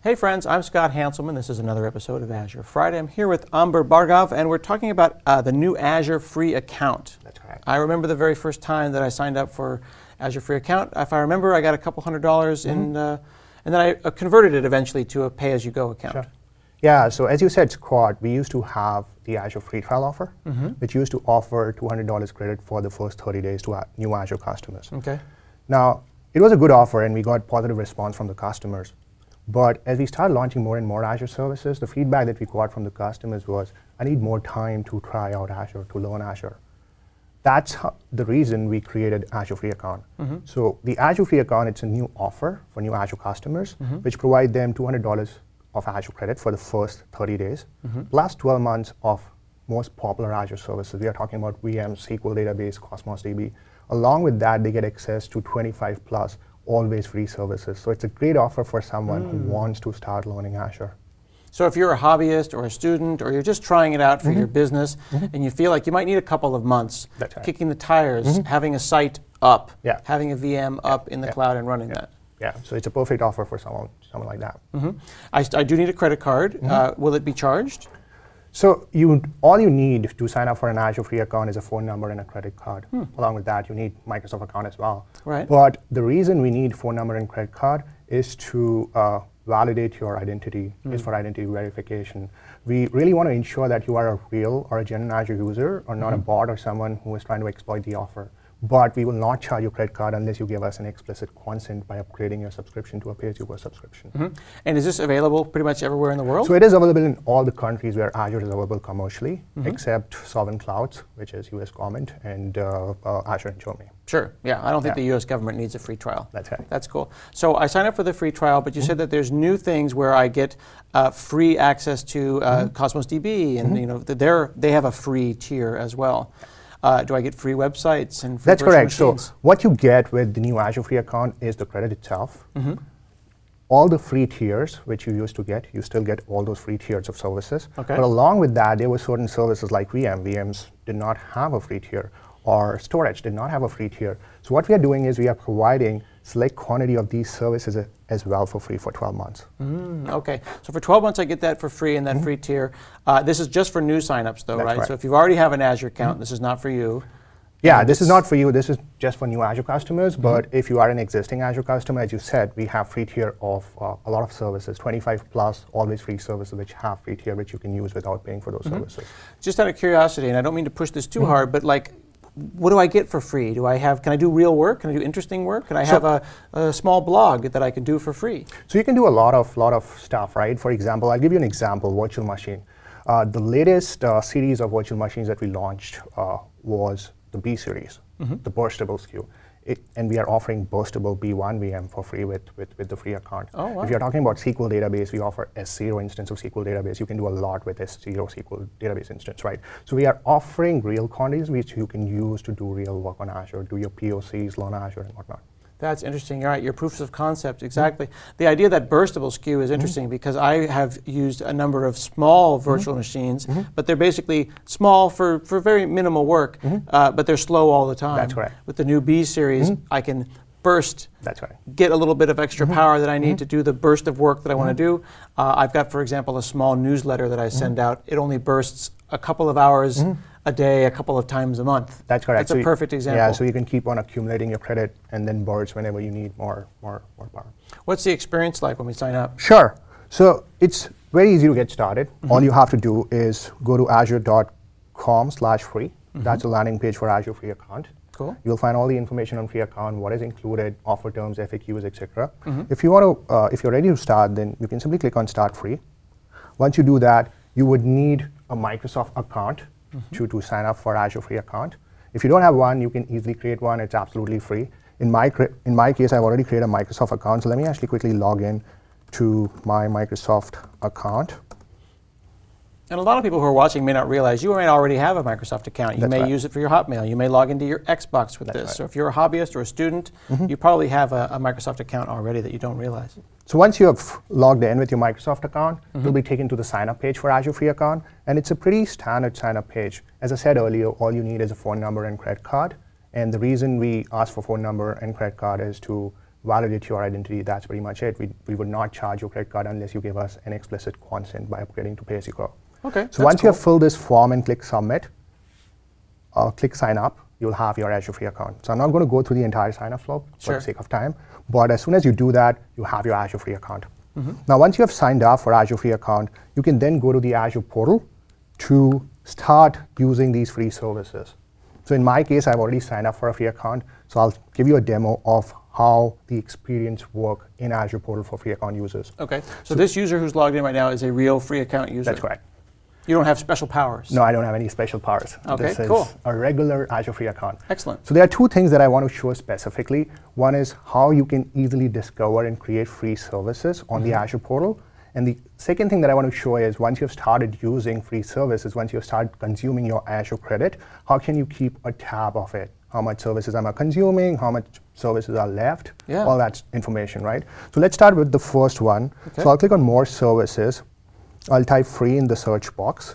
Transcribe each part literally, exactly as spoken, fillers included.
Hey friends, I'm Scott Hanselman. This is another episode of Azure Friday. I'm here with Amber Bhargav, and we're talking about uh, the new Azure Free Account. That's correct. I remember the very first time that I signed up for Azure Free Account. If I remember, I got a couple hundred dollars mm-hmm. in, uh, and then I uh, converted it eventually to a pay-as-you-go account. Sure. Yeah, so as you said, Scott, we used to have the Azure Free Trial offer, mm-hmm. which used to offer two hundred dollars credit for the first thirty days to our new Azure customers. Okay. Now, it was a good offer, and we got positive response from the customers. But as we started launching more and more Azure services, the feedback that we got from the customers was, I need more time to try out Azure, to learn Azure. That's how, the reason we created Azure Free Account. Mm-hmm. So the Azure Free Account, it's a new offer for new Azure customers, mm-hmm. which provide them two hundred dollars of Azure credit for the first thirty days, mm-hmm. plus twelve months of most popular Azure services. We are talking about V M, S Q L Database, Cosmos D B. Along with that, they get access to twenty-five plus always free services. So it's a great offer for someone mm. who wants to start learning Azure. So if you're a hobbyist or a student, or you're just trying it out for mm-hmm. your business, mm-hmm. and you feel like you might need a couple of months That's right. kicking the tires, mm-hmm. having a site up, yeah. having a V M yeah. up in the yeah. cloud and running yeah. that. Yeah, so it's a perfect offer for someone, someone like that. Mm-hmm. I, st- I do need a credit card. Mm-hmm. Uh, will it be charged? So you, all you need to sign up for an Azure Free Account is a phone number and a credit card. Hmm. Along with that, you need Microsoft account as well. Right. But the reason we need phone number and credit card is to uh, validate your identity, mm. is for identity verification. We really want to ensure that you are a real or a genuine Azure user, or not mm-hmm. a bot or someone who is trying to exploit the offer. But we will not charge you credit card unless you give us an explicit consent by upgrading your subscription to a pay-as-you-go subscription. Mm-hmm. And is this available pretty much everywhere in the world? So it is available in all the countries where Azure is available commercially, mm-hmm. except Sovereign Clouds, which is U S government, and uh, uh, Azure in Germany. Sure, yeah, I don't think yeah. the U S government needs a free trial. That's right. That's cool. So I signed up for the free trial, but you mm-hmm. said that there's new things where I get uh, free access to uh, mm-hmm. Cosmos D B, and mm-hmm. you know, they're, they have a free tier as well. Uh, do I get free websites and free That's correct. machines? So what you get with the new Azure Free Account is the credit itself. Mm-hmm. All the free tiers, which you used to get, you still get all those free tiers of services. Okay. But along with that, there were certain services like V M. V Ms did not have a free tier, or storage did not have a free tier. So what we are doing is we are providing select quantity of these services a, as well for free for twelve months. Mm, okay, so for twelve months I get that for free in that mm-hmm. free tier. Uh, this is just for new signups though, That's right? right? So if you already have an Azure account, mm-hmm. this is not for you. Yeah, this is not for you. This is just for new Azure customers. Mm-hmm. But if you are an existing Azure customer, as you said, we have free tier of uh, a lot of services, twenty-five plus always free services, which have free tier, which you can use without paying for those mm-hmm. services. Just out of curiosity, and I don't mean to push this too mm-hmm. hard, but like, what do I get for free? Do I have? Can I do real work? Can I do interesting work? Can I so have a, a small blog that I can do for free? So you can do a lot of lot of stuff, right? For example, I'll give you an example: virtual machine. Uh, the latest uh, series of virtual machines that we launched uh, was the B series, mm-hmm. the burstable S K U. It, and we are offering burstable B one V M for free with, with, with the free account. Oh, wow. If you're talking about S Q L database, we offer S zero instance of S Q L database. You can do a lot with S zero S Q L database instance, right? So we are offering real quantities which you can use to do real work on Azure, do your P O Cs, learn Azure, and whatnot. That's interesting. You're right, your proofs of concept, exactly. Mm-hmm. The idea that burstable S K U is interesting mm-hmm. because I have used a number of small virtual mm-hmm. machines, mm-hmm. but they're basically small for, for very minimal work, mm-hmm. uh, but they're slow all the time. That's right. With the new B series, mm-hmm. I can burst, That's right. get a little bit of extra mm-hmm. power that I need mm-hmm. to do the burst of work that I mm-hmm. want to do. Uh, I've got, for example, a small newsletter that I send mm-hmm. out. It only bursts a couple of hours mm-hmm. a day, a couple of times a month. That's correct. That's so a perfect example. Yeah, so you can keep on accumulating your credit and then burst whenever you need more, more, more power. What's the experience like when we sign up? Sure. So it's very easy to get started. Mm-hmm. All you have to do is go to azure dot com slash free. Mm-hmm. That's a landing page for Azure Free Account. Cool. You'll find all the information on free account, what is included, offer terms, F A Qs, et cetera. Mm-hmm. If you want to, uh, if you're ready to start, then you can simply click on Start Free. Once you do that, you would need a Microsoft account mm-hmm. to, to sign up for Azure Free Account. If you don't have one, you can easily create one. It's absolutely free. In my in my case, I've already created a Microsoft account. So let me actually quickly log in to my Microsoft account. And a lot of people who are watching may not realize you may already have a Microsoft account. You That's may right. use it for your Hotmail. You may log into your Xbox with That's this. right. So if you're a hobbyist or a student, mm-hmm. you probably have a, a Microsoft account already that you don't realize. So once you have logged in with your Microsoft account, mm-hmm. you'll be taken to the sign-up page for Azure Free Account. And it's a pretty standard sign-up page. As I said earlier, all you need is a phone number and credit card. And the reason we ask for phone number and credit card is to validate your identity. That's pretty much it. We, we would not charge your credit card unless you give us an explicit consent by upgrading to pay-as-you-go. Okay. So once cool. you have filled this form and click submit, uh, click sign up, you'll have your Azure Free account. So I'm not going to go through the entire sign up flow sure. for the sake of time, but as soon as you do that, you have your Azure Free account. Mm-hmm. Now, once you have signed up for Azure Free account, you can then go to the Azure portal to start using these free services. So in my case, I've already signed up for a free account, so I'll give you a demo of how the experience work in Azure portal for free account users. Okay, so, so this user who's logged in right now is a real free account user? That's correct. You don't have special powers? No, I don't have any special powers. Okay, this is cool. a regular Azure Free account. Excellent. So there are two things that I want to show specifically. One is how you can easily discover and create free services on mm-hmm. the Azure portal. And the second thing that I want to show is once you've started using free services, once you've started consuming your Azure credit, how can you keep a tab of it? How much services am I consuming? How much services are left? Yeah. All that information, right? So let's start with the first one. Okay. So I'll click on more services. I'll type free in the search box.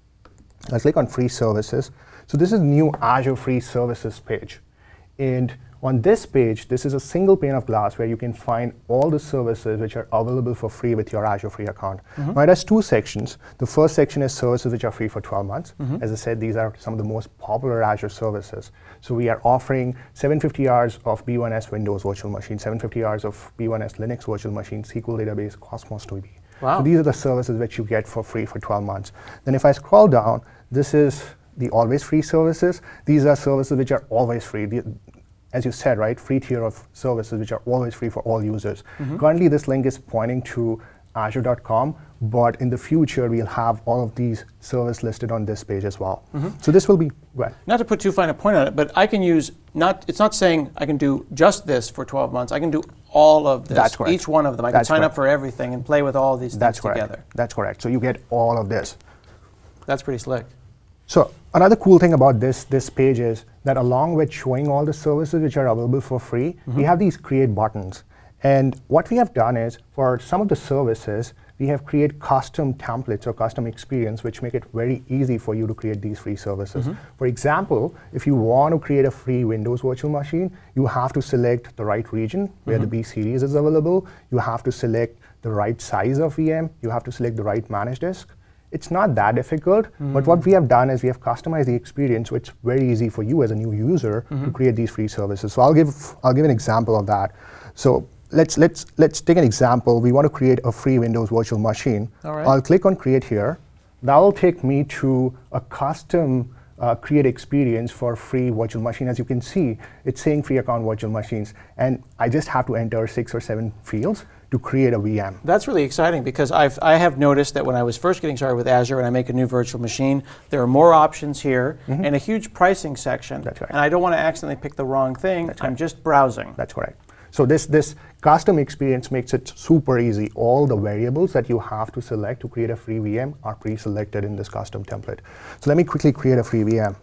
I'll click on free services. So this is new Azure free services page. And on this page, this is a single pane of glass where you can find all the services which are available for free with your Azure free account. Mm-hmm. Now it has two sections. The first section is services which are free for twelve months. Mm-hmm. As I said, these are some of the most popular Azure services. So we are offering seven hundred fifty hours of B one S Windows virtual machine, seven hundred fifty hours of B one S Linux virtual machine, S Q L database, Cosmos D B. Wow. So these are the services which you get for free for twelve months. Then if I scroll down, this is the always free services. These are services which are always free. The, as you said, right, free tier of services which are always free for all users. Mm-hmm. Currently, this link is pointing to azure dot com, but in the future, we'll have all of these services listed on this page as well. Mm-hmm. So this will be great. Not to put too fine a point on it, but I can use, not. it's not saying I can do just this for twelve months. I can do all of this, That's correct. each one of them. I That's can sign correct. up for everything and play with all these That's things correct. together. That's correct. So you get all of this. That's pretty slick. So another cool thing about this, this page is that along with showing all the services which are available for free, mm-hmm. we have these create buttons. And what we have done is, for some of the services, we have created custom templates or custom experience which make it very easy for you to create these free services. Mm-hmm. For example, if you want to create a free Windows virtual machine, you have to select the right region where mm-hmm. the B series is available. You have to select the right size of V M. You have to select the right managed disk. It's not that difficult, mm-hmm. but what we have done is we have customized the experience, which is very easy for you as a new user mm-hmm. to create these free services. So I'll give I'll give an example of that. So let's let's let's take an example. We want to create a free Windows virtual machine. All right. I'll click on create here. That will take me to a custom uh, create experience for free virtual machine. As you can see, it's saying free account virtual machines, and I just have to enter six or seven fields to create a V M. That's really exciting because I've, I have noticed that when I was first getting started with Azure and I make a new virtual machine, there are more options here mm-hmm. and a huge pricing section. That's right. And I don't want to accidentally pick the wrong thing. That's I'm right. just browsing. That's correct. So this, this custom experience makes it super easy. All the variables that you have to select to create a free V M are pre-selected in this custom template. So let me quickly create a free V M.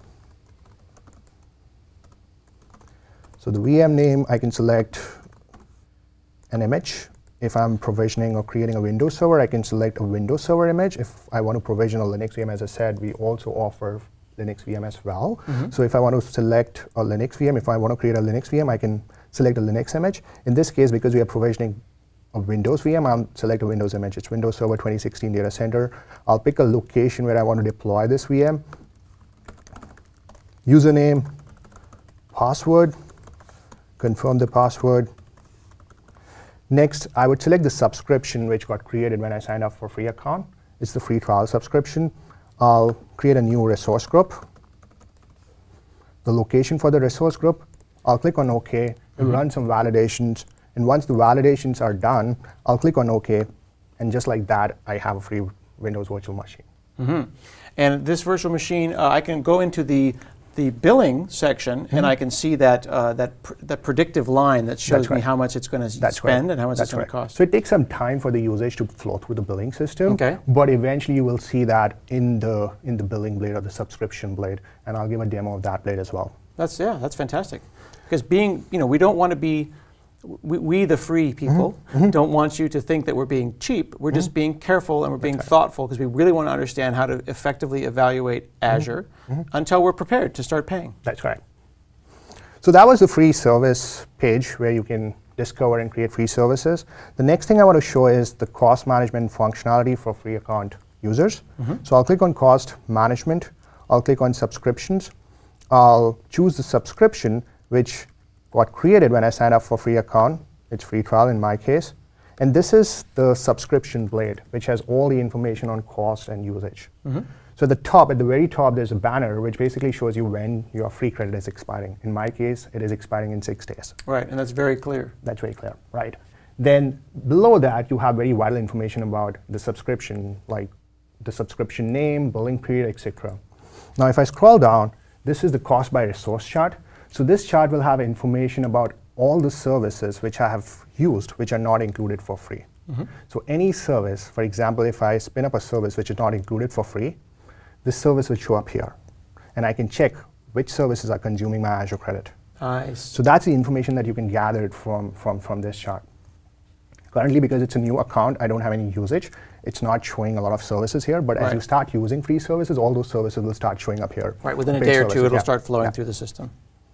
So the V M name, I can select an image. If I'm provisioning or creating a Windows server, I can select a Windows server image. If I want to provision a Linux V M, as I said, we also offer Linux V M as well. Mm-hmm. So if I want to select a Linux V M, if I want to create a Linux V M, I can select a Linux image. In this case, because we are provisioning a Windows V M, I'll select a Windows image. It's Windows Server twenty sixteen Data Center. I'll pick a location where I want to deploy this V M. Username, password, confirm the password. Next, I would select the subscription which got created when I signed up for free account. It's the free trial subscription. I'll create a new resource group. The location for the resource group, I'll click on OK. It'll mm-hmm. run some validations. And once the validations are done, I'll click on OK. And just like that, I have a free Windows virtual machine. Mm-hmm. And this virtual machine, uh, I can go into the the billing section, mm-hmm. and I can see that uh, that pr that predictive line that shows me how much it's going to spend correct. and how much That's it's going to correct. cost. So it takes some time for the usage to flow through the billing system. Okay. But eventually you will see that in the in the billing blade or the subscription blade, and I'll give a demo of that blade as well. That's yeah, that's fantastic. Because being, you know, we don't want to be. We, we, the free people, mm-hmm. don't want you to think that we're being cheap. We're mm-hmm. just being careful and we're being right. thoughtful because we really want to understand how to effectively evaluate Azure mm-hmm. until we're prepared to start paying. That's correct. So that was the free service page where you can discover and create free services. The next thing I want to show is the cost management functionality for free account users. Mm-hmm. So I'll click on cost management. I'll click on subscriptions. I'll choose the subscription which got created when I signed up for free account. It's free trial in my case. And this is the subscription blade, which has all the information on cost and usage. Mm-hmm. So at the top, at the very top, there's a banner which basically shows you when your free credit is expiring. In my case, it is expiring in six days. Right, and that's very clear. That's very clear, right. Then below that, you have very vital information about the subscription, like the subscription name, billing period, et cetera. Now, if I scroll down, this is the cost by resource chart. So this chart will have information about all the services which I have used, which are not included for free. Mm-hmm. So any service, for example, if I spin up a service which is not included for free, this service will show up here. And I can check which services are consuming my Azure credit. Nice. So that's the information that you can gather from, from, from this chart. Currently, because it's a new account, I don't have any usage. It's not showing a lot of services here, but right. as you start using free services, all those services will start showing up here. Right, within a day or two, it'll yeah. start flowing yeah. through the system.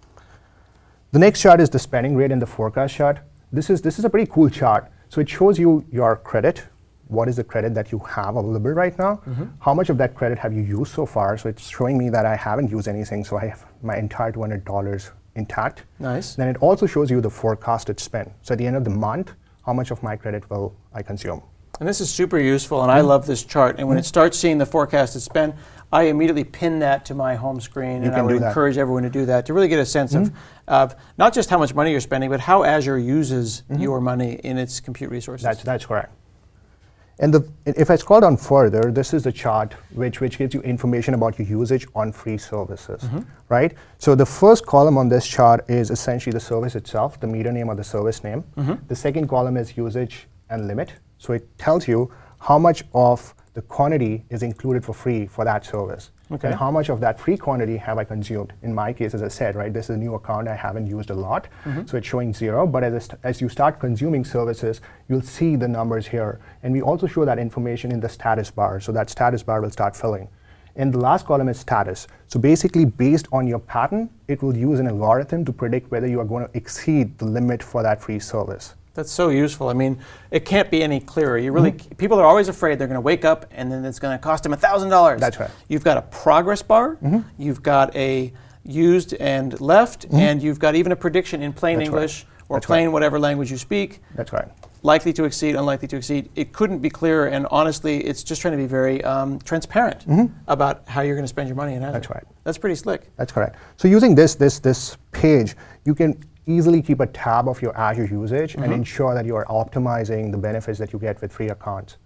The next chart is the spending rate and the forecast chart. This is, this is a pretty cool chart. So it shows you your credit, what is the credit that you have available right now, mm-hmm. how much of that credit have you used so far. So it's showing me that I haven't used anything, so I have my entire two hundred dollars intact. Nice. Then it also shows you the forecasted spend. So at the end of the month, how much of my credit will I consume. And this is super useful, and mm-hmm. I love this chart. And when mm-hmm. it starts seeing the forecasted spend, I immediately pin that to my home screen, you and I would encourage everyone to do that to really get a sense mm-hmm. of, of not just how much money you're spending, but how Azure uses mm-hmm. your money in its compute resources. That's, that's correct. And the, if I scroll down further, this is the chart which, which gives you information about your usage on free services, mm-hmm. right? So the first column on this chart is essentially the service itself, the meter name or the service name. Mm-hmm. The second column is usage and limit. So it tells you how much of the quantity is included for free for that service. Okay. And how much of that free quantity have I consumed? In my case, as I said, right, this is a new account I haven't used a lot, mm-hmm. so it's showing zero, but as, as you start consuming services, you'll see the numbers here. And we also show that information in the status bar, so that status bar will start filling. And the last column is status. So basically, based on your pattern, it will use an algorithm to predict whether you are going to exceed the limit for that free service. That's so useful. I mean, it can't be any clearer. You really, mm-hmm. people are always afraid they're going to wake up and then it's going to cost them one thousand dollars. That's right. You've got a progress bar, mm-hmm. you've got a used and left, mm-hmm. and you've got even a prediction in plain That's English right. or That's plain right. whatever language you speak. That's right. Likely to exceed, unlikely to exceed. It couldn't be clearer, and honestly, it's just trying to be very um, transparent mm-hmm. about how you're going to spend your money in Azure. That's right. That's pretty slick. That's correct. So using this, this, this page, you can easily keep a tab of your Azure usage mm-hmm. and ensure that you are optimizing the benefits that you get with free accounts.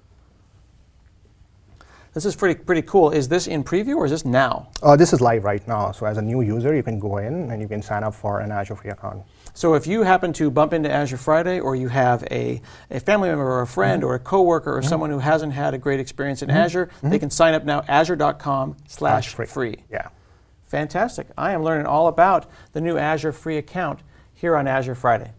This is pretty pretty cool. Is this in preview or is this now? Uh, this is live right now. So as a new user, you can go in and you can sign up for an Azure free account. So if you happen to bump into Azure Friday, or you have a, a family member or a friend mm-hmm. or a coworker or mm-hmm. someone who hasn't had a great experience in mm-hmm. Azure, mm-hmm. they can sign up now, azure.com slash free. Yeah. Fantastic. I am learning all about the new Azure free account here on Azure Friday.